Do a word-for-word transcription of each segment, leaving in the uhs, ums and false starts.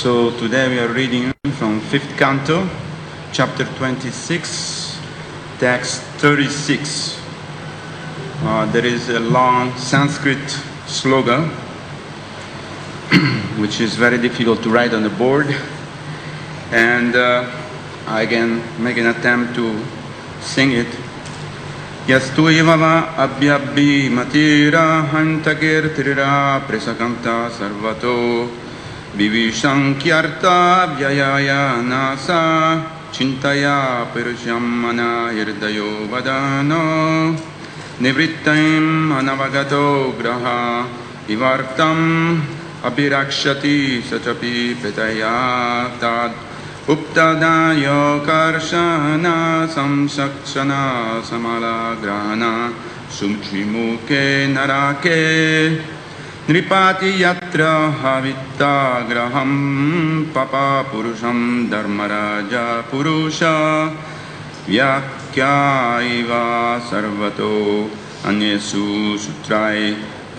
So today we are reading from fifth canto, chapter twenty-six, text thirty-six. Uh, there is a long Sanskrit slogan, which is very difficult to write on the board, and uh, I can make an attempt to sing it. Yastu ivava abhyabhi matira hantakirtira presakanta sarvato vivishankyarta vyayaya nasa chintaya perusyamana hirdayo vadano nivrittaim anavagato graha ivartam apirakshati sachapi petaya tad Uptadayo karshana samsakshana samalagrana sumchimuke narake nripati yatra havitta graham papa purusham dharmaraja purusha vyakyaiva sarvato anyesu sutrai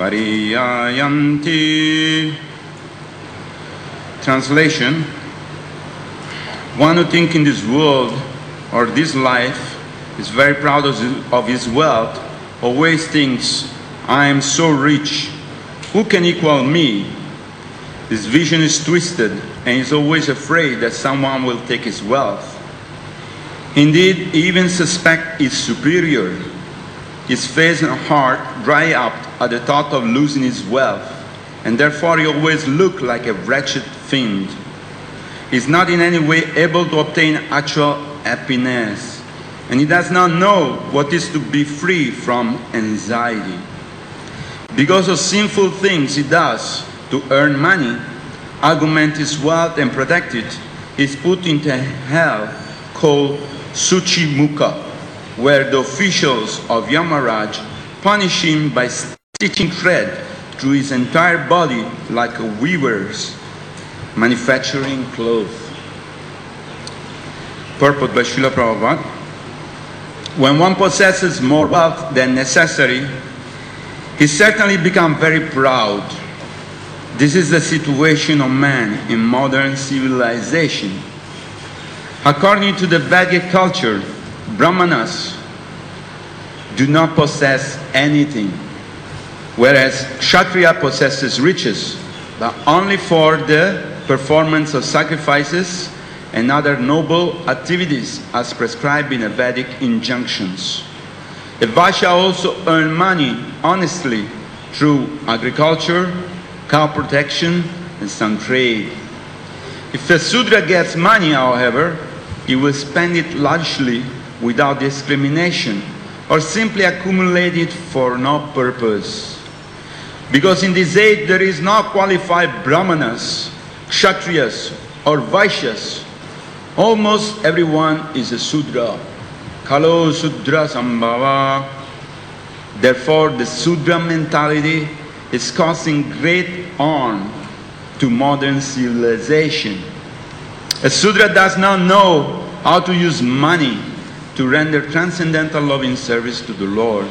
pariyayanti. Translation: one who thinks in this world or this life is very proud of his wealth, always thinks, I am so rich, who can equal me? His vision is twisted and is always afraid that someone will take his wealth. Indeed, he even suspects he's superior. His face and heart dry up at the thought of losing his wealth, and therefore he always looks like a wretched fiend. He is not in any way able to obtain actual happiness, and he does not know what is to be free from anxiety. Because of sinful things he does to earn money, augment his wealth and protect it, he is put into a hell called Suchimukha, where the officials of Yamaraj punish him by stitching thread through his entire body like a weaver's manufacturing clothes. Purport by Srila Prabhupada. When one possesses more wealth than necessary, he certainly becomes very proud. This is the situation of man in modern civilization. According to the Vedic culture, Brahmanas do not possess anything, whereas Kshatriya possesses riches, but only for the performance of sacrifices and other noble activities as prescribed in the Vedic injunctions. A Vaishya also earn money honestly through agriculture, cow protection, and some trade. If a Sudra gets money, however, he will spend it lavishly without discrimination, or simply accumulate it for no purpose. Because in this age there is no qualified Brahmanas, Kshatriyas, or Vaishyas. Almost everyone is a Sudra. Kalo Sudra Sambhava. Therefore, the Sudra mentality is causing great harm to modern civilization. A Sudra does not know how to use money to render transcendental loving service to the Lord.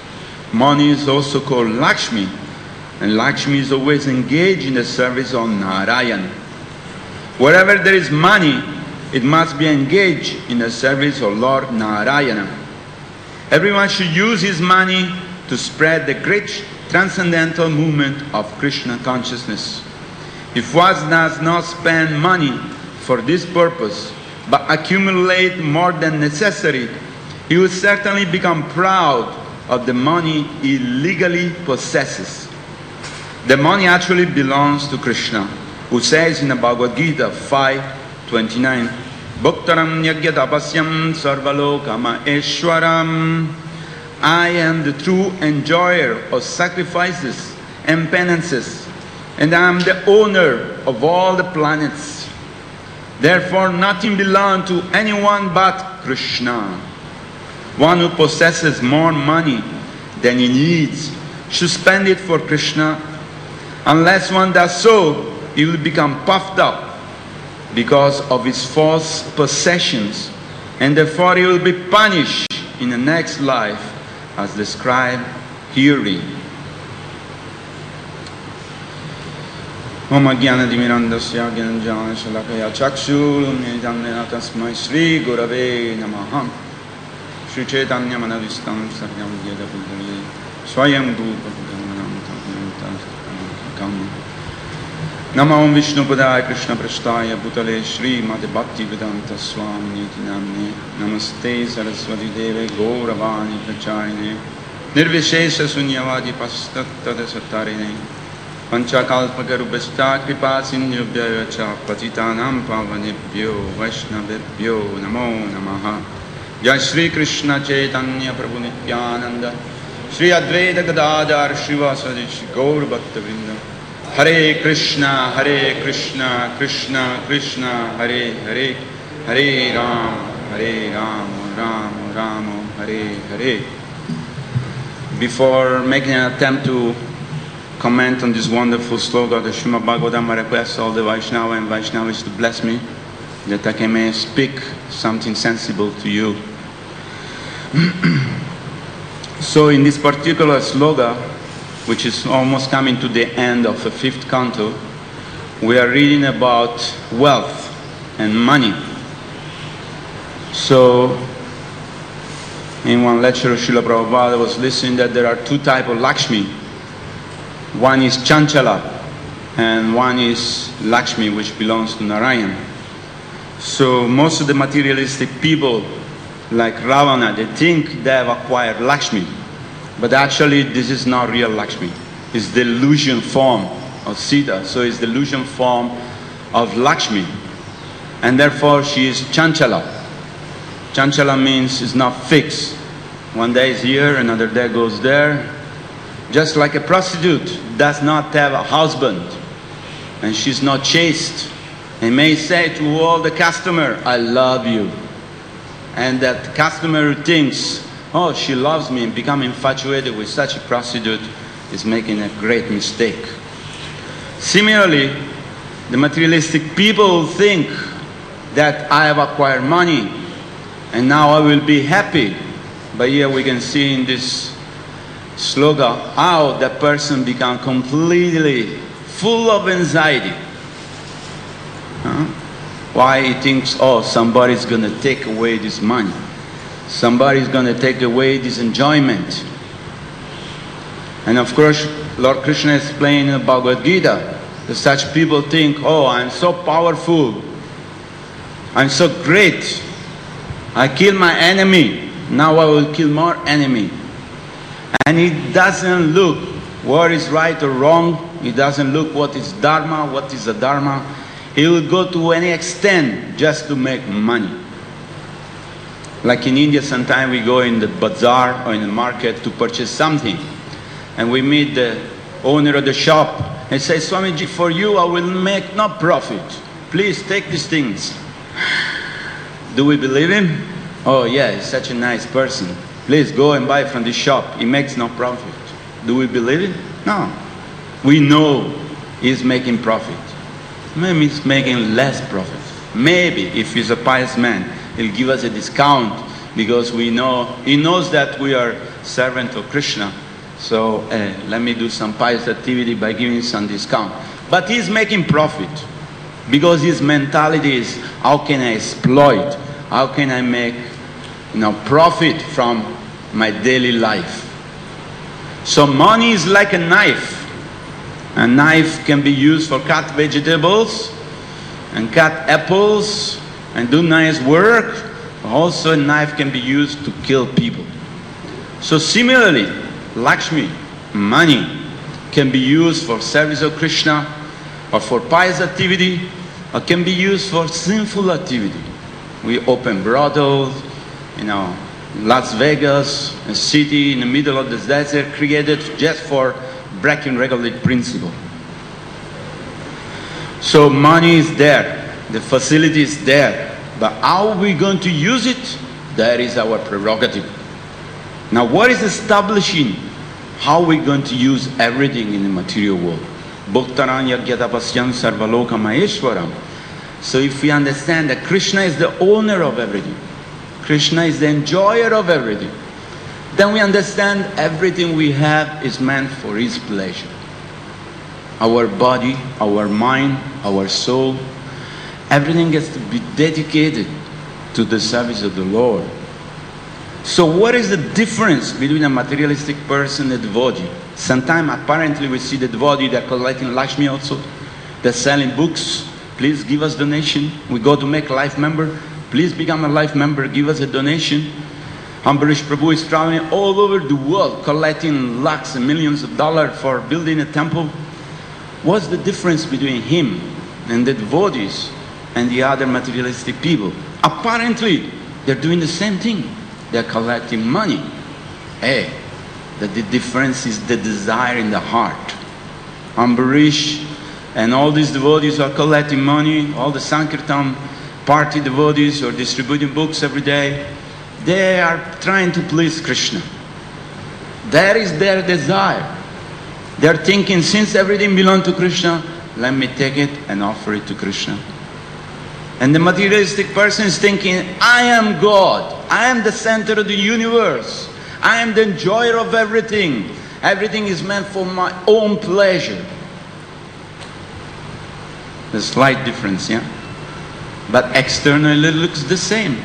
Money is also called Lakshmi, and Lakshmi is always engaged in the service of Narayan. Wherever there is money, it must be engaged in the service of Lord Narayana. Everyone should use his money to spread the great transcendental movement of Krishna consciousness. If one does not spend money for this purpose, but accumulate more than necessary, he will certainly become proud of the money he legally possesses. The money actually belongs to Krishna, who says in the Bhagavad Gita five twenty-nine, Bhaktaram Yagyatapasyam Sarvalokama Eshwaram. I am the true enjoyer of sacrifices and penances, and I am the owner of all the planets. Therefore, nothing belongs to anyone but Krishna. One who possesses more money than he needs should spend it for Krishna. Unless one does so, he will become puffed up because of his false possessions, and therefore he will be punished in the next life as described herein. Om Jnanatimirandasya Gyananjana Shalakaya Chakshurunmilitam Yena Tasmai Shri Gurave Namaha Shri Chaitanya Manavistam Satyam Yeda Buddhani Swayam Rupa Buddhanam Tam Nama Om Vishnu Padaya Krishna Prashtaya Bhutale Shri Mati Bhakti Vedanta Swami Niti Namne Namaste Saraswati Deve Gauravani Pracharine Nirvishesha Sunyavadi Pastattada Satarine Panchakalpakarubhashta Kripa Sindhubhya Cha Patitanam Pavanebhyo Vaishnavebhyo Namo Namaha Jai Shri Krishna Chaitanya Prabhu Nityananda Shri Advaita Gadadhar Srivasadi Gaur Bhakta Vrinda Hare Krishna Hare Krishna Krishna Krishna Hare Hare Hare Ram Hare Ram Ram Ram Hare Hare. Before making an attempt to comment on this wonderful sloka, the Srimad Bhagavatam, I request all the Vaishnava and Vaishnavis to bless me, that I can may speak something sensible to you. So in this particular sloka, which is almost coming to the end of the fifth canto, we are reading about wealth and money. So in one lecture of Srila Prabhupada, I was listening that there are two types of Lakshmi. One is Chanchala and one is Lakshmi, which belongs to Narayan. So most of the materialistic people like Ravana, they think they have acquired Lakshmi, but actually this is not real Lakshmi. It's the illusion form of Sita, so it's the illusion form of Lakshmi, and therefore she is Chanchala. Chanchala means it's not fixed. One day is here, another day goes there. Just like a prostitute does not have a husband and she's not chaste, and may say to all the customer, I love you. And that customer who thinks, oh, she loves me, and become infatuated with such a prostitute is making a great mistake. Similarly, the materialistic people think that I have acquired money and now I will be happy. But here we can see in this sloka how that person becomes completely full of anxiety. Huh? Why he thinks, oh, somebody's going to take away this money. Somebody's going to take away this enjoyment. And of course, Lord Krishna explained in the Bhagavad Gita that such people think, oh, I'm so powerful. I'm so great. I kill my enemy. Now I will kill more enemy. And he doesn't look what is right or wrong. He doesn't look what is dharma, what is adharma. He will go to any extent just to make money. Like in India, sometimes we go in the bazaar or in the market to purchase something, and we meet the owner of the shop and say, Swamiji, for you I will make no profit. Please take these things. Do we believe him? Oh yeah, he's such a nice person. Please go and buy from this shop. He makes no profit. Do we believe it? No. We know he's making profit. Maybe he's making less profit. Maybe if he's a pious man, he'll give us a discount because we know, he knows that we are servant of Krishna. So uh, let me do some pious activity by giving some discount. But he's making profit because his mentality is, how can I exploit? How can I make, you know, profit from my daily life? So money is like a knife. A knife can be used for cut vegetables and cut apples and do nice work. Also a knife can be used to kill people. So similarly, Lakshmi, money, can be used for service of Krishna or for pious activity, or can be used for sinful activity. We open brothels, you know, Las Vegas, a city in the middle of the desert created just for breaking regular principle. So money is there, the facility is there, but how are we going to use it? That is our prerogative. Now what is establishing how we're going to use everything in the material world? Bhaktaran yagyatapasyan sarvaloka maheshwaram. So if we understand that Krishna is the owner of everything, Krishna is the enjoyer of everything, then we understand everything we have is meant for his pleasure. our body, our mind, our soul, everything has to be dedicated to the service of the Lord. So what is the difference between a materialistic person and a devotee? Sometimes apparently we see the devotee, they're collecting Lakshmi also, they're selling books, please give us donation. We go to make life member, please become a life member, give us a donation. Ambarish Prabhu is traveling all over the world collecting lakhs and millions of dollars for building a temple. What's the difference between him and the devotees and the other materialistic people? Apparently they're doing the same thing. They're collecting money. Hey, the, the difference is the desire in the heart. Ambarish and all these devotees are collecting money, all the Sankirtan party devotees are distributing books every day. They are trying to please Krishna. That is their desire. They're thinking, since everything belongs to Krishna, let me take it and offer it to Krishna. And the materialistic person is thinking, I am God. I am the center of the universe. I am the enjoyer of everything. Everything is meant for my own pleasure. There's a slight difference, yeah? But externally it looks the same.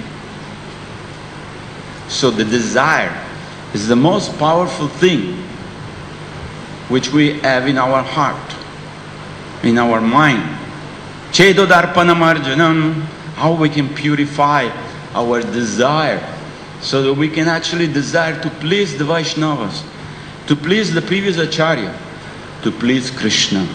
So the desire is the most powerful thing which we have in our heart, in our mind. Chedo darpanam arjanam, how we can purify our desire so that we can actually desire to please the Vaishnavas, to please the previous Acharya, to please Krishna.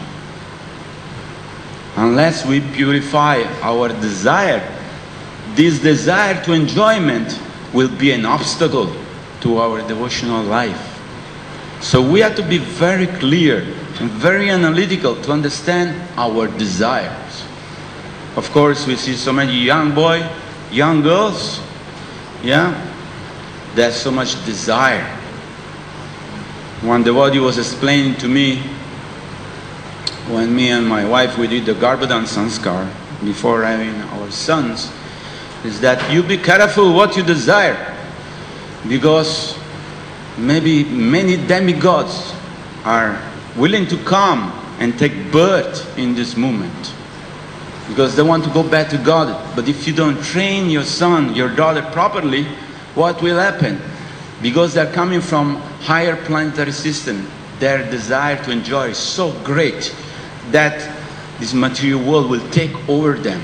Unless we purify our desire, this desire to enjoyment will be an obstacle to our devotional life. So we have to be very clear and very analytical to understand our desires. Of course, we see so many young boys, young girls, yeah, there's so much desire. One devotee was explaining to me, when me and my wife, we did the Garbhadan Sanskar before having our sons, is that you be careful what you desire, because maybe many demigods are willing to come and take birth in this moment because they want to go back to God. But if you don't train your son, your daughter properly, what will happen? Because they're coming from higher planetary system, their desire to enjoy is so great that this material world will take over them.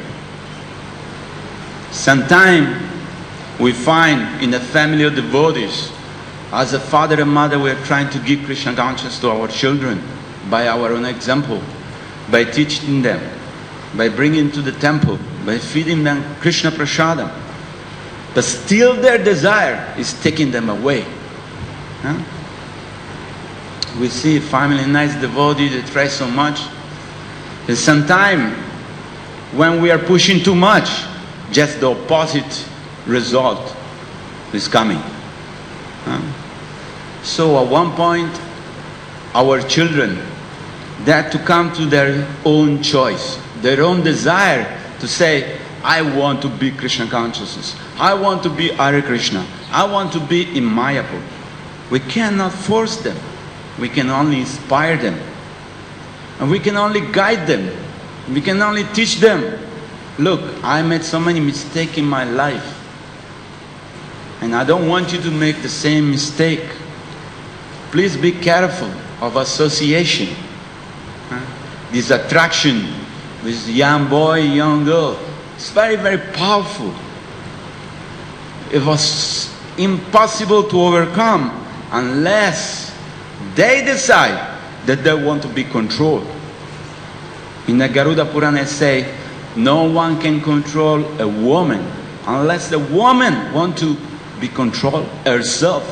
Sometimes we find in a family of devotees, as a father and mother, we are trying to give Krishna consciousness to our children by our own example, by teaching them, by bringing to the temple, by feeding them Krishna prasadam. But still their desire is taking them away. Huh? We see family, nice devotee, they try so much. And sometimes when we are pushing too much, just the opposite result is coming. Huh? So at one point, our children, they had to come to their own choice, their own desire to say, I want to be Krishna consciousness. I want to be Hare Krishna. I want to be in Mayapur. We cannot force them. We can only inspire them. And we can only guide them. We can only teach them. Look, I made so many mistakes in my life. And I don't want you to make the same mistake. Please be careful of association. Huh? This attraction with young boy, young girl. It's very, very powerful. It was impossible to overcome unless they decide that they want to be controlled. In the Garuda Purana it says, no one can control a woman unless the woman wants to be controlled herself.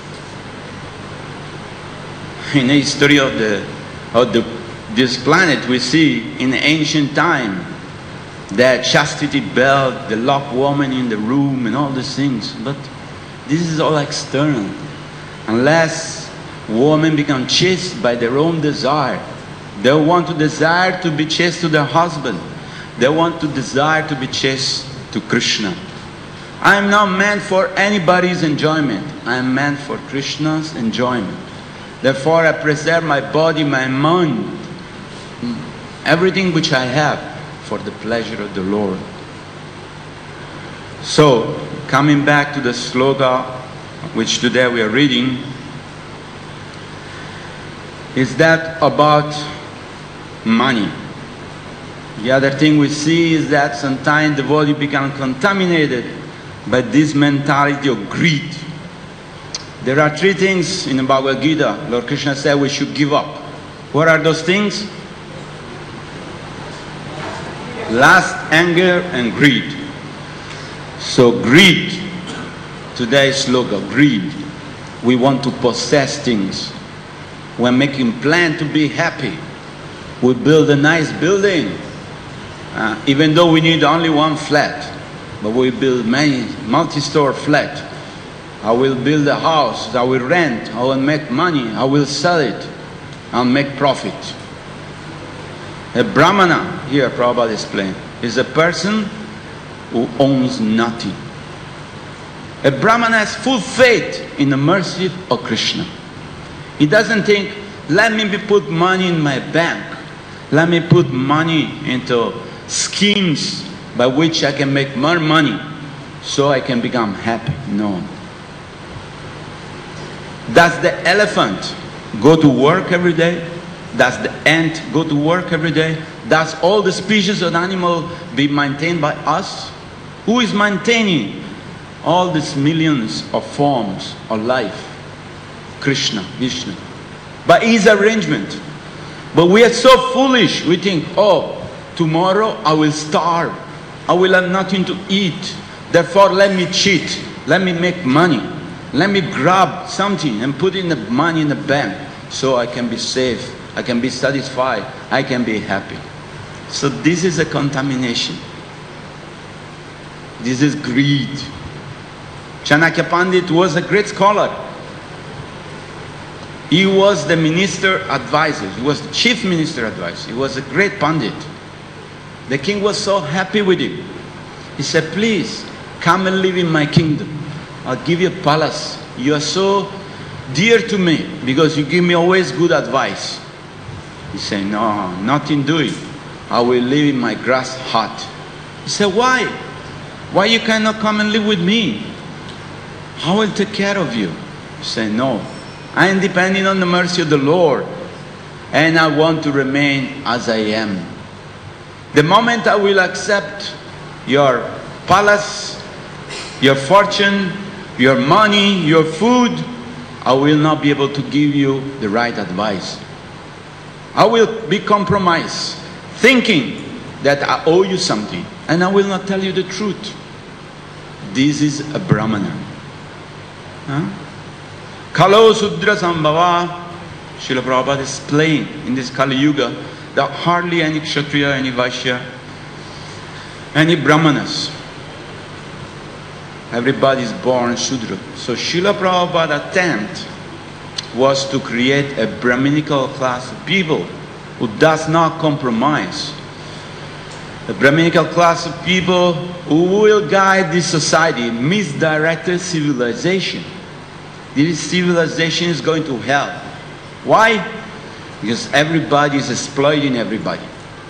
In the history of the of the this planet, we see in ancient time that chastity belt, the locked woman in the room, and all these things. But this is all external. Unless women become chaste by their own desire, they want to desire to be chaste to their husband. They want to desire to be chaste to Krishna. I am not meant for anybody's enjoyment. I am meant for Krishna's enjoyment. Therefore, I preserve my body, my mind everything which I have for the pleasure of the Lord. So, coming back to the sloka, which today we are reading, is that about money. The other thing we see is that sometimes the body becomes contaminated by this mentality of greed. There are three things in the Bhagavad Gita. Lord Krishna said we should give up. What are those things? Lust, anger, and greed. So greed, today's slogan, greed. We want to possess things. We're making plans to be happy. We build a nice building, uh, even though we need only one flat. But we build many multi-store flat. I will build a house, I will rent, I will make money, I will sell it, I'll make profit. A Brahmana, here Prabhupada explained, is a person who owns nothing. A Brahmana has full faith in the mercy of Krishna. He doesn't think, let me put money in my bank, let me put money into schemes by which I can make more money so I can become happy. No. Does the elephant go to work every day? Does the ant go to work every day? Does all the species of animal be maintained by us? Who is maintaining all these millions of forms of life? Krishna, Vishnu. By his arrangement. But we are so foolish. We think, oh, tomorrow I will starve. I will have nothing to eat. Therefore, let me cheat. Let me make money. Let me grab something and put in the money in the bank so I can be safe. I can be satisfied. I can be happy. So this is a contamination. This is greed. Chanakya Pandit was a great scholar. He was the minister advisor. He was the chief minister advisor. He was a great Pandit. The king was so happy with him. He said, please, come and live in my kingdom. I'll give you a palace. You are so dear to me because you give me always good advice. He said, no, nothing doing. I will live in my grass hut. He said, why? Why you cannot come and live with me? I will take care of you. He said, no, I am depending on the mercy of the Lord and I want to remain as I am. The moment I will accept your palace, your fortune, your money, your food, I will not be able to give you the right advice. I will be compromised, thinking that I owe you something, and I will not tell you the truth. This is a Brahmana. Huh? Kalo Sudra Sambhava, Srila Prabhupada explained in this Kali Yuga that hardly any Kshatriya, any Vaishya, any Brahmanas. Everybody is born Shudra. So Srila Prabhupada's attempt was to create a Brahminical class of people who does not compromise. A Brahminical class of people who will guide this society, misdirected civilization. This civilization is going to hell. Why? Because everybody is exploiting everybody.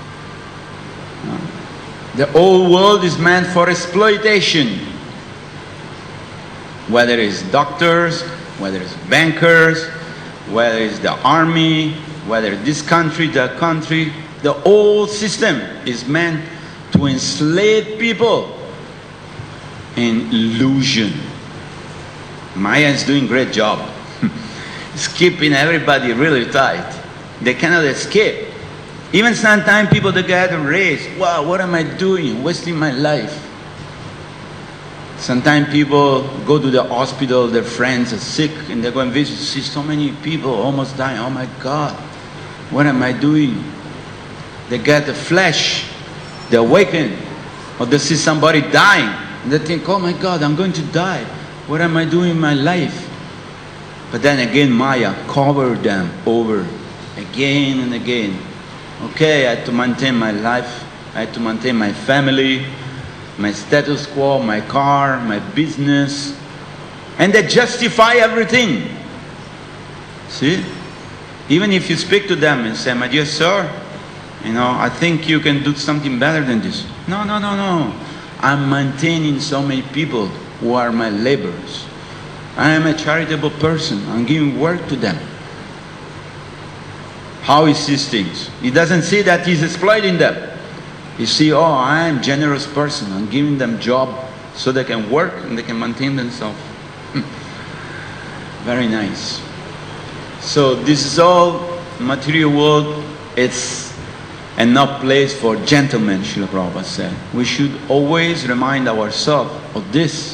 The whole world is meant for exploitation. Whether it's doctors, whether it's bankers, whether it's the army, whether this country, that country, the whole system is meant to enslave people in illusion. Maya is doing a great job. It's keeping everybody really tight. They cannot escape. Even sometimes people that get a raise, wow, what am I doing? Wasting my life. Sometimes people go to the hospital, their friends are sick, and they go and visit, see so many people almost dying. Oh my God, what am I doing? They get the flesh, they awaken, or they see somebody dying, and they think, oh my God, I'm going to die. What am I doing in my life? But then again, Maya covered them over again and again. Okay, I had to maintain my life, I had to maintain my family, my status quo, my car, my business, and they justify everything. See? Even if you speak to them and say, my dear sir, You know, I think you can do something better than this. No, no, no, no. I'm maintaining so many people who are my laborers. I am a charitable person. I'm giving work to them. How he sees things. He doesn't see that he's exploiting them. He sees, oh, I am a generous person. I'm giving them job so they can work and they can maintain themselves. Very nice. So this is all material world. It's and not place for gentlemen, Srila Prabhupada said. We should always remind ourselves of this.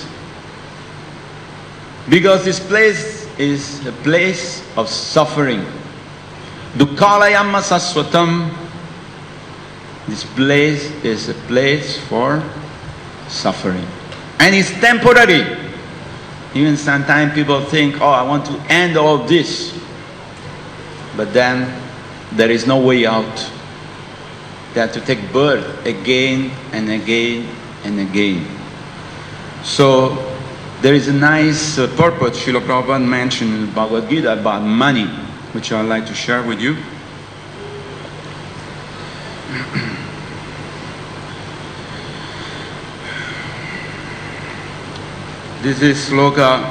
Because this place is a place of suffering. Dukkalayamma saswatam. This place is a place for suffering. And it's temporary. Even sometimes people think, oh, I want to end all this. But then there is no way out. They have to take birth again and again and again. So there is a nice uh, purpose Srila Prabhupada mentioned in the Bhagavad Gita about money, which I'd like to share with you. This is Sloka,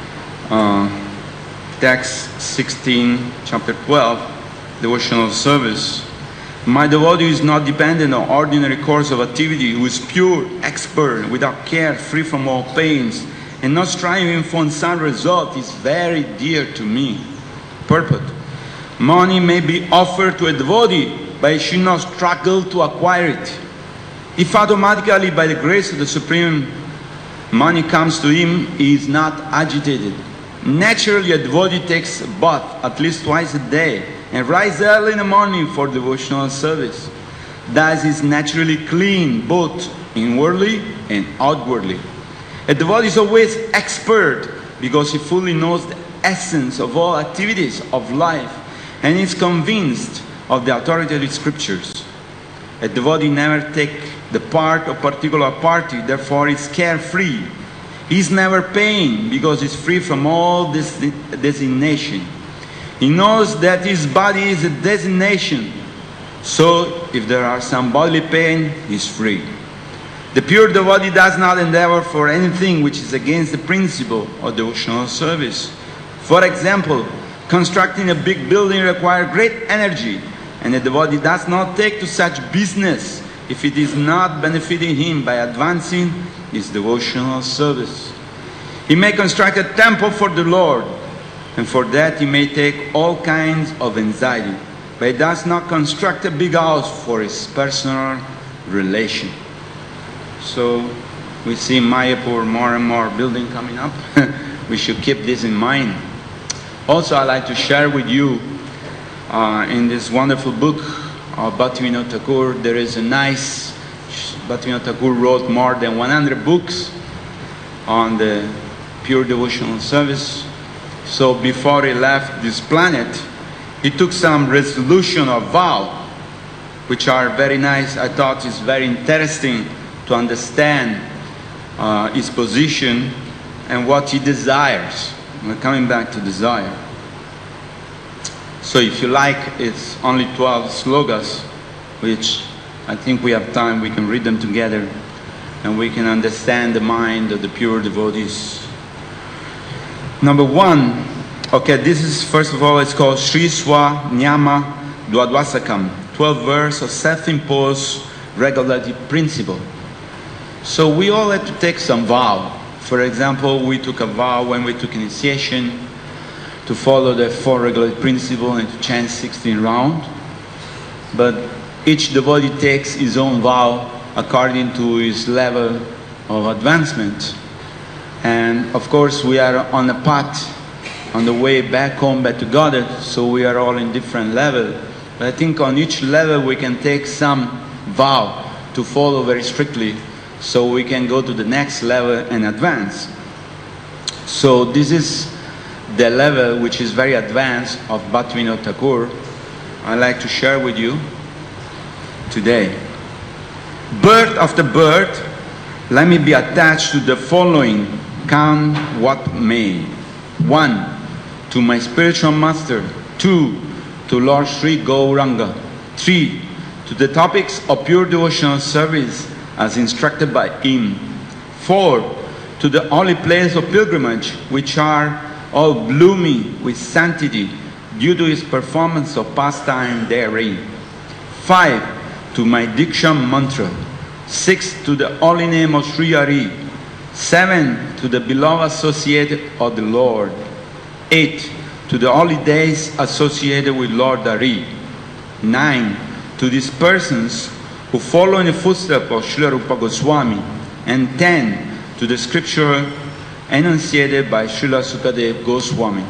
uh, text sixteen, chapter twelve, devotional service. My devotee is not dependent on ordinary course of activity, who is pure, expert, without care, free from all pains, and not striving for some result, is very dear to me. Purport. Money may be offered to a devotee, but he should not struggle to acquire it. If automatically, by the grace of the Supreme, money comes to him, he is not agitated. Naturally, a devotee takes a bath at least twice a day and rises early in the morning for devotional service. Thus he is naturally clean, both inwardly and outwardly. A devotee is always expert because he fully knows the essence of all activities of life and is convinced of the authority of the scriptures. A devotee never takes the part of particular party, therefore is carefree. He is never pain because he is free from all this designation. He knows that his body is a designation, so if there are some bodily pain, he is free. The pure devotee does not endeavor for anything which is against the principle of devotional service. For example, constructing a big building requires great energy, and the devotee does not take to such business if it is not benefiting him by advancing his devotional service. He may construct a temple for the Lord, and for that he may take all kinds of anxiety, but he does not construct a big house for his personal relation. So we see Mayapur more and more building coming up. We should keep this in mind. Also, I'd like to share with you uh, in this wonderful book of Bhaktivinoda Thakur, there is a nice, Bhaktivinoda Thakur wrote more than one hundred books on the pure devotional service. So before he left this planet, he took some resolution or vow, which are very nice. I thought it's very interesting to understand uh, his position and what he desires. We're coming back to desire. So if you like, it's only twelve slokas, which I think we have time, we can read them together, and we can understand the mind of the pure devotees. Number one, okay, this is, first of all, it's called Sri Swa Nyama Dwadvasakam, twelve verse of self-imposed regularity principle. So we all had to take some vow. For example, we took a vow when we took initiation to follow the four regularity principle and to chant sixteen rounds. But each devotee takes his own vow according to his level of advancement. And of course, we are on a path on the way back home, back to Godhead, so we are all in different levels. But I think on each level we can take some vow to follow very strictly, so we can go to the next level and advance. So this is the level which is very advanced of Bhaktivinoda Thakur. I'd like to share with you today. Birth after birth, let me be attached to the following, come what may. One, to my spiritual master. Two, to Lord Sri Gauranga. Three, to the topics of pure devotional service as instructed by him. Four, to the holy place of pilgrimage, which are all blooming with sanctity due to his performance of pastime therein. Five, to my Diksha mantra. Six, to the holy name of Sri Hari. Seven, to the beloved associated of the Lord. Eight, to the holy days associated with Lord Hari. Nine, to these persons who follow in the footsteps of Srila Rupa Goswami. And ten, to the scripture enunciated by Srila Sukadev Goswami.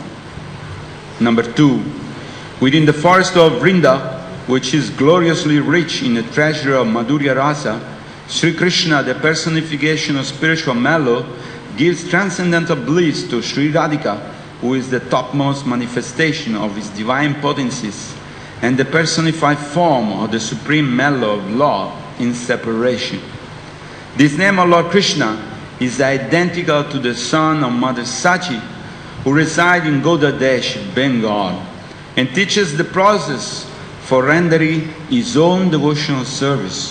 Number two, within the forest of Vrinda, which is gloriously rich in the treasure of Madhurya Rasa, Sri Krishna, the personification of spiritual mellow, gives transcendental bliss to Sri Radhika, who is the topmost manifestation of his divine potencies and the personified form of the supreme mellow of love in separation. This name of Lord Krishna is identical to the son of Mother Sachi, who resides in Godadesh, Bengal, and teaches the process for rendering his own devotional service.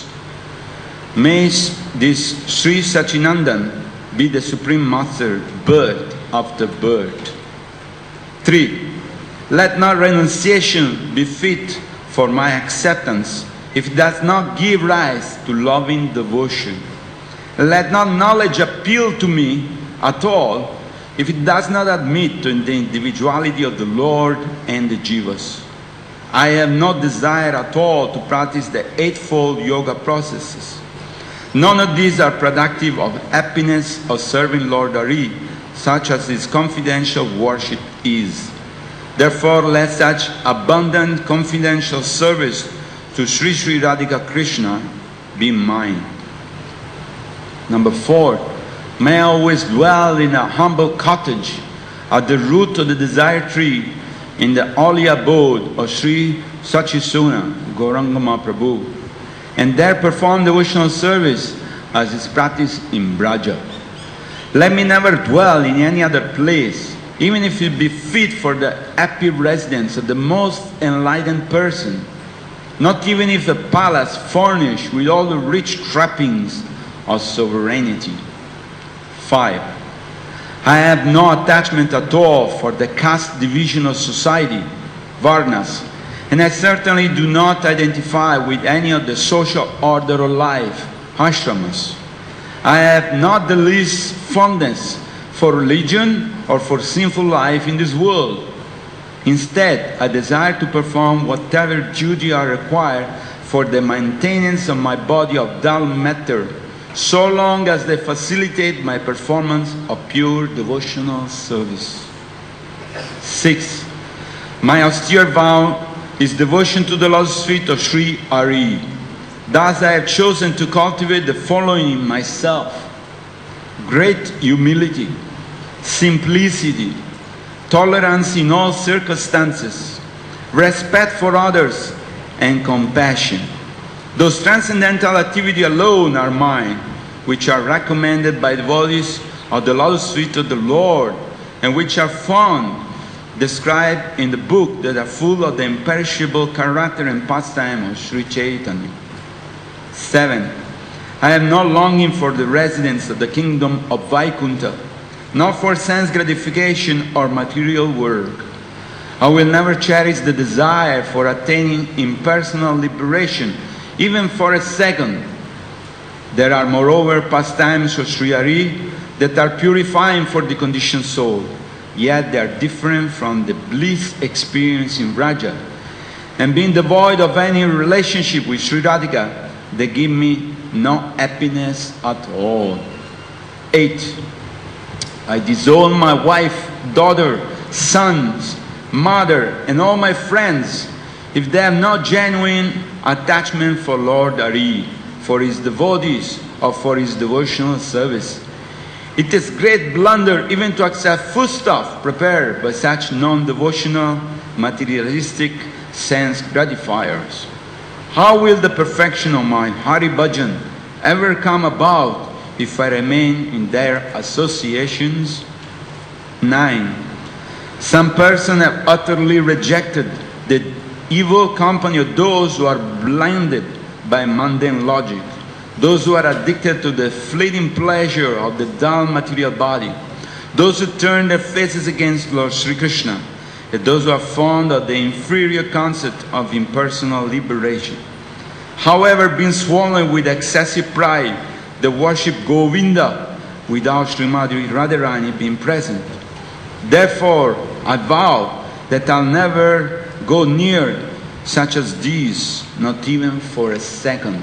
May this Sri Sachinandan be the Supreme Master, birth after birth. Three, let not renunciation be fit for my acceptance if it does not give rise to loving devotion. Let not knowledge appeal to me at all if it does not admit to the individuality of the Lord and the Jivas. I have no desire at all to practice the eightfold yoga processes. None of these are productive of happiness of serving Lord Hari, such as his confidential worship is. Therefore, let such abundant confidential service to Sri Sri Radhika Krishna be mine. Number four, may I always dwell in a humble cottage at the root of the desire tree in the holy abode of Sri Sachisuna Gauranga Mahaprabhu, and there perform devotional service as is practiced in Braja. Let me never dwell in any other place, even if it be fit for the happy residence of the most enlightened person, not even if a palace furnished with all the rich trappings of sovereignty. Five, I have no attachment at all for the caste division of society, Varnas, and I certainly do not identify with any of the social order of life, ashramas. I have not the least fondness for religion or for sinful life in this world. Instead, I desire to perform whatever duty I require for the maintenance of my body of dull matter, so long as they facilitate my performance of pure devotional service. Six, my austere vow is devotion to the lotus feet of Sri Hari. Thus I have chosen to cultivate the following in myself: great humility, simplicity, tolerance in all circumstances, respect for others, and compassion. Those transcendental activities alone are mine, which are recommended by the devotees of the lotus feet of the Lord, and which are found described in the book that are full of the imperishable character and pastime of Sri Chaitanya. Seven, I have no longing for the residence of the kingdom of Vaikuntha, nor for sense gratification or material work. I will never cherish the desire for attaining impersonal liberation, even for a second. There are moreover pastimes of Sri Hari that are purifying for the conditioned soul, yet they are different from the bliss experienced in Vraja. And being devoid of any relationship with Sri Radhika, they give me no happiness at all. Eight, I disown my wife, daughter, sons, mother, and all my friends if they have no genuine attachment for Lord Hari, for his devotees, or for his devotional service. It is great blunder even to accept foodstuff prepared by such non-devotional, materialistic sense gratifiers. How will the perfection of my Hari Bhajan ever come about if I remain in their associations? Nine, some persons have utterly rejected the evil company of those who are blinded by mundane logic, those who are addicted to the fleeting pleasure of the dull material body, those who turn their faces against Lord Sri Krishna, and those who are fond of the inferior concept of impersonal liberation. However, being swollen with excessive pride, they worship Govinda without Srimati Radharani being present. Therefore, I vow that I'll never go near such as these, not even for a second.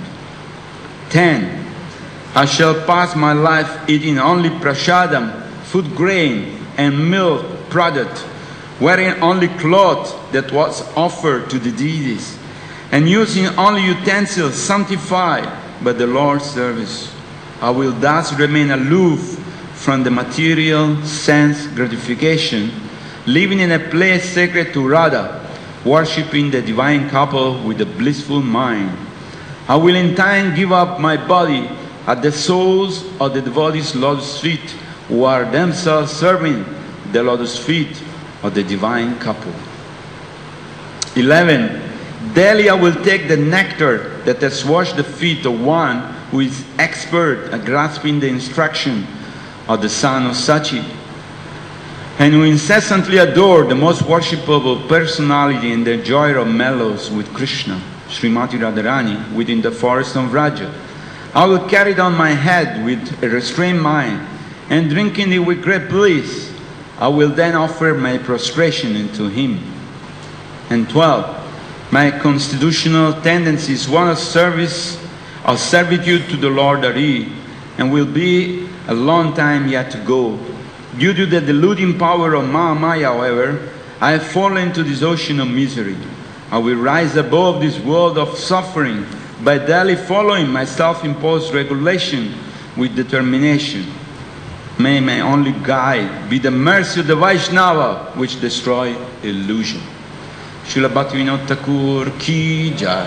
ten. I shall pass my life eating only prasadam, food grain, and milk product, wearing only cloth that was offered to the deities, and using only utensils sanctified by the Lord's service. I will thus remain aloof from the material sense gratification, living in a place sacred to Radha, worshipping the divine couple with a blissful mind. I will in time give up my body at the soles of the devotees' lotus feet, who are themselves serving the lotus feet of the divine couple. eleven. Daily I will take the nectar that has washed the feet of one who is expert at grasping the instruction of the son of Sachi, and who incessantly adore the most worshipable personality in the joy of mellows with Krishna, Srimati Radharani, within the forest of Vraja. I will carry it on my head with a restrained mind, and drinking it with great bliss, I will then offer my prostration unto him. And twelve. My constitutional tendency is one of service, of servitude to the Lord Hari, and will be a long time yet to go. Due to the deluding power of Mahamaya, however, I have fallen into this ocean of misery. I will rise above this world of suffering by daily following my self-imposed regulation with determination. May my only guide be the mercy of the Vaishnava, which destroy illusion. Srila Bhaktivinoda Thakur ki jai.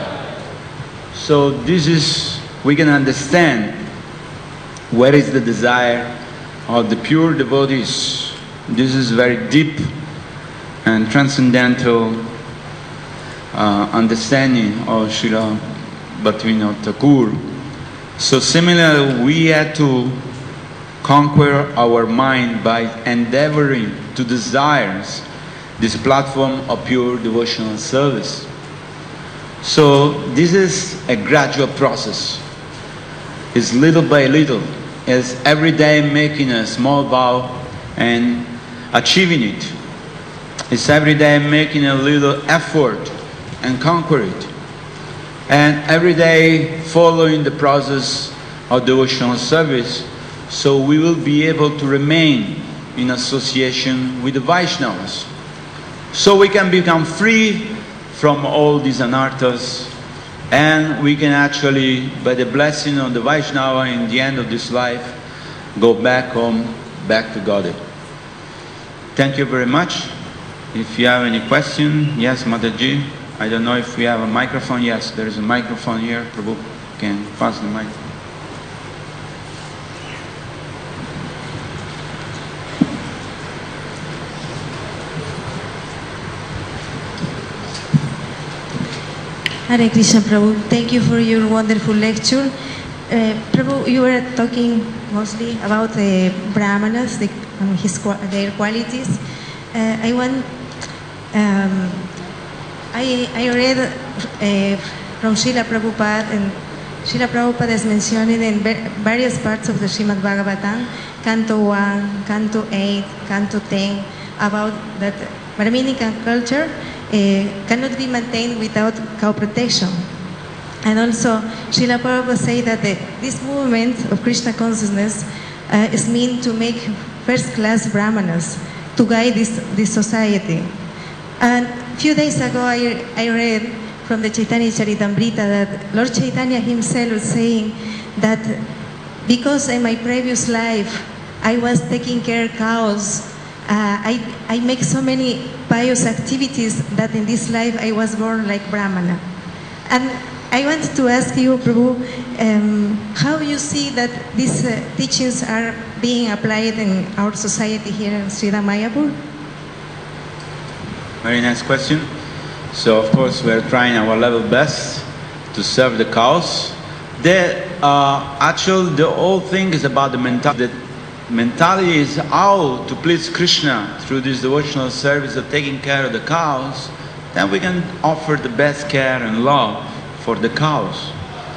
So this is, we can understand where is the desire of the pure devotees. This is very deep and transcendental uh, understanding of Srila Bhaktivinoda Thakur. So similarly, we had to conquer our mind by endeavoring to desire this platform of pure devotional service. So this is a gradual process. It's little by little. It's every day making a small vow and achieving it. It's every day making a little effort and conquer it. And every day following the process of devotional service, so we will be able to remain in association with the Vaishnavas. So we can become free from all these anarthas, and we can actually, by the blessing of the Vaishnava in the end of this life, go back home, back to Godhead. Thank you very much. If you have any question, yes, Mataji. I don't know if we have a microphone. Yes, there is a microphone here. Prabhu can pass the mic. Hare Krishna, Prabhu. Thank you for your wonderful lecture. Uh, Prabhu, you were talking mostly about the Brahmanas, the, um, his, their qualities. Uh, I want, um, I, I read uh, from Srila Prabhupada, and Srila Prabhupada is mentioned in various parts of the Srimad Bhagavatam, Canto one, Canto eight, Canto ten, about that Brahminican culture Uh, cannot be maintained without cow protection. And also, Srila Prabhupada say that the, this movement of Krishna consciousness uh, is meant to make first-class Brahmanas, to guide this, this society. And a few days ago, I, I read from the Chaitanya Charitamrita that Lord Chaitanya himself was saying that because in my previous life, I was taking care of cows, Uh, I, I make so many pious activities that in this life I was born like Brahmana. And I wanted to ask you, Prabhu, um, how you see that these uh, teachings are being applied in our society here in Sridhar Mayapur? Very nice question. So of course we're trying our level best to serve the cause. The uh, actual, the whole thing is about the mentality. The mentality is how to please Krishna through this devotional service of taking care of the cows. Then we can offer the best care and love for the cows.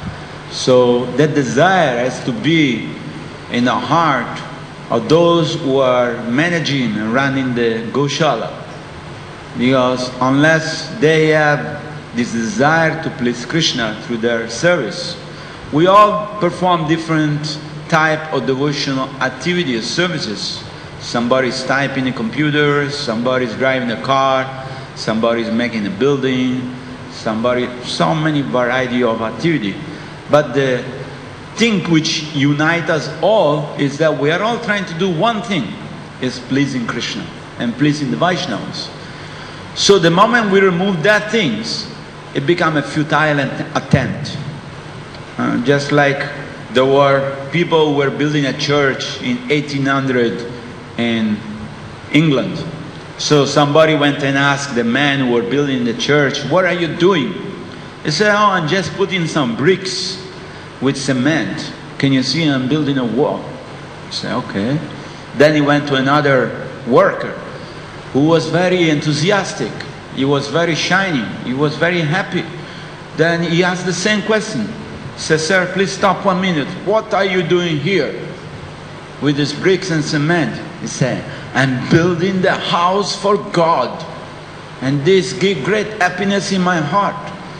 So that desire has to be in the heart of those who are managing and running the Goshala. Because unless they have this desire to please Krishna through their service, we all perform different type of devotional activities, services. Somebody's typing a computer, somebody's driving a car, somebody's making a building, somebody, so many variety of activity. But the thing which unites us all is that we are all trying to do one thing, is pleasing Krishna and pleasing the Vaishnavas. So the moment we remove that things, it becomes a futile attempt. Uh, just like there were people who were building a church in eighteen hundred in England. So somebody went and asked the man who were building the church, "What are you doing?" He said, "Oh, I'm just putting some bricks with cement. Can you see I'm building a wall?" He said, "Okay." Then he went to another worker who was very enthusiastic. He was very shining. He was very happy. Then he asked the same question. He said, "Sir, please stop one minute. What are you doing here with these bricks and cement?" He said, "I'm building the house for God. And this gives great happiness in my heart."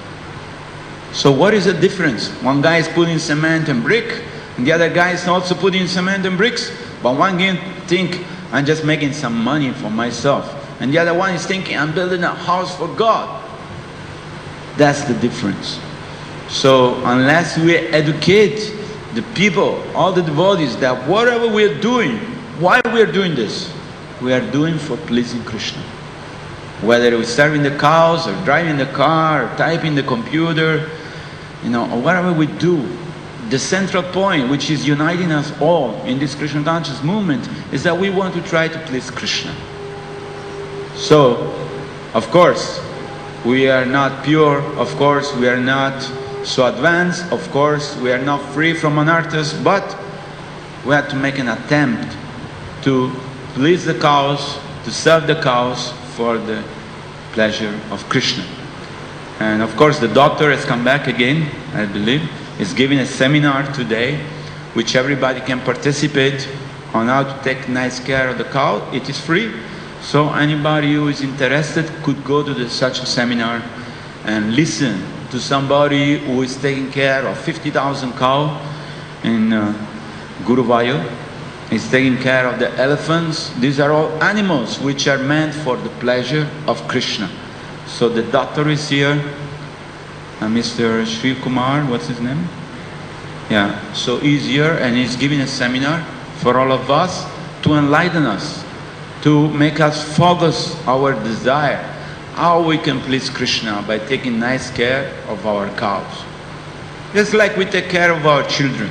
So what is the difference? One guy is putting cement and brick, and the other guy is also putting cement and bricks. But one guy think, "I'm just making some money for myself." And the other one is thinking, "I'm building a house for God." That's the difference. So unless we educate the people, all the devotees, that whatever we are doing, why we are doing this? We are doing for pleasing Krishna. Whether we're serving the cows, or driving the car, or typing the computer, you know, or whatever we do, the central point which is uniting us all in this Krishna conscious movement is that we want to try to please Krishna. So, of course, we are not pure, of course, we are not so advanced, of course, we are not free from anarthas, but we have to make an attempt to please the cows, to serve the cows for the pleasure of Krishna. And of course, the doctor has come back again, I believe, is giving a seminar today, which everybody can participate on how to take nice care of the cow. It is free. So anybody who is interested could go to the, such a seminar and listen to somebody who is taking care of fifty thousand cows in uh, Guruvayur. He's taking care of the elephants. These are all animals which are meant for the pleasure of Krishna. So the doctor is here, uh, Mister Shiv Kumar, what's his name? Yeah, so he's here and he's giving a seminar for all of us to enlighten us, to make us focus our desire, how we can please Krishna by taking nice care of our cows. Just like we take care of our children.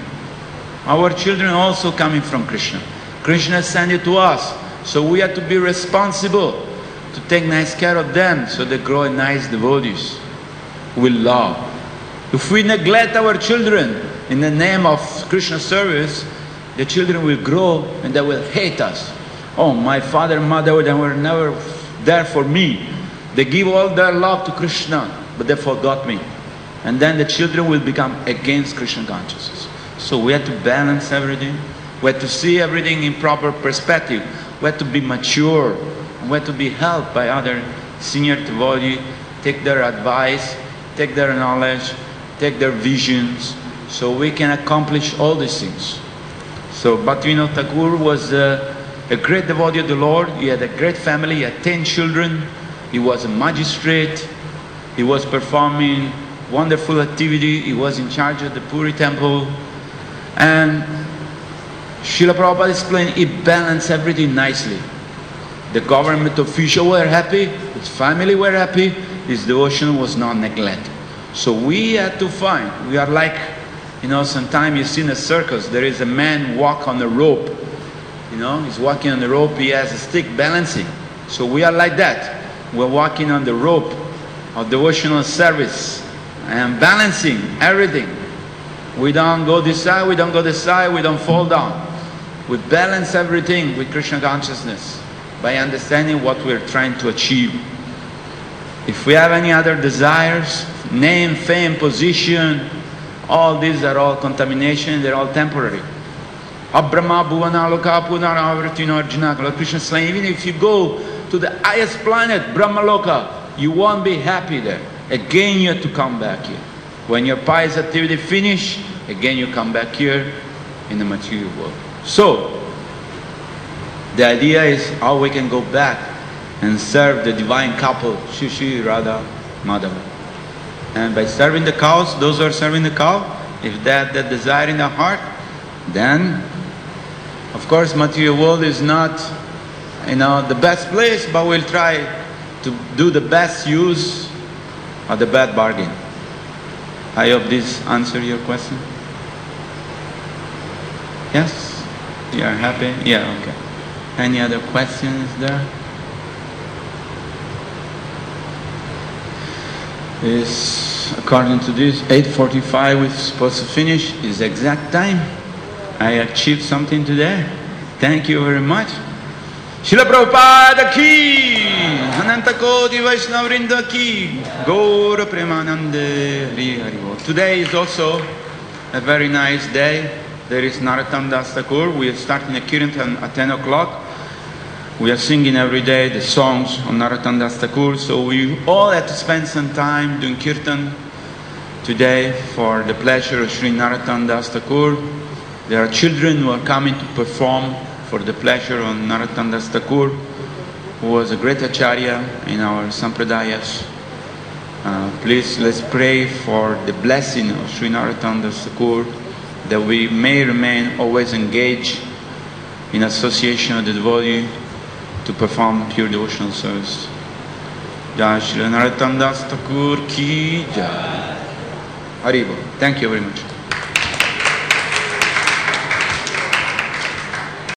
Our children are also coming from Krishna. Krishna sent it to us, so we have to be responsible to take nice care of them so they grow a nice devotees with love. If we neglect our children in the name of Krishna service, the children will grow and they will hate us. Oh, my father and mother, they were never there for me. They give all their love to Krishna, but they forgot me. And then the children will become against Krishna consciousness. So we have to balance everything. We have to see everything in proper perspective. We have to be mature. We have to be helped by other senior devotees, take their advice, take their knowledge, take their visions, so we can accomplish all these things. So Bhaktivinoda Thakur was a, a great devotee of the Lord. He had a great family. He had ten children. He was a magistrate. He was performing wonderful activity. He was in charge of the Puri temple. And Srila Prabhupada explained he balanced everything nicely. The government officials were happy, his family were happy, his devotion was not neglected. So we had to find, we are like, you know, sometimes you see in a circus, there is a man walk on a rope. You know, he's walking on the rope, he has a stick balancing. So we are like that. We're walking on the rope of devotional service and balancing everything. We don't go this side, we don't go this side, we don't fall down. We balance everything with Krishna consciousness by understanding what we're trying to achieve. If we have any other desires, name, fame, position, all these are all contamination, they're all temporary. Abrahma Bhuvana Loka Punara Avartino Arjuna, Lord Krishna is saying, even if you go to the highest planet, Brahma Loka, you won't be happy there. Again you have to come back here. When your pious activity finish, again you come back here in the material world. So, the idea is how we can go back and serve the divine couple, Shri Shri Radha Madhava. And by serving the cows, those who are serving the cow, if they have that desire in their heart, then, of course, material world is not, you know, the best place, but we'll try to do the best use of the bad bargain. I hope this answers your question. Yes? You are happy? Yeah, okay. Any other questions there? Is according to this, eight forty-five we're supposed to finish, is the exact time. I achieved something today. Thank you very much. Srila Prabhupada ki, Ananta Koti Vaishnava Vrinda ki, Gaura Premanande Hari Hari Bol. Today is also a very nice day. There is Narottam Das Thakur. We are starting a kirtan at ten o'clock. We are singing every day the songs of Narottam Das Thakur. So we all have to spend some time doing kirtan today for the pleasure of Sri Narottam Das Thakur. There are children who are coming to perform for the pleasure of Narottam Das Thakur, who was a great acharya in our sampradayas. Uh, please, let's pray for the blessing of Sri Narottam Das Thakur, that we may remain always engaged in association with the devotee to perform pure devotional service. Jai Sri Narottam Das Thakur ki jai. Haribol. Thank you very much.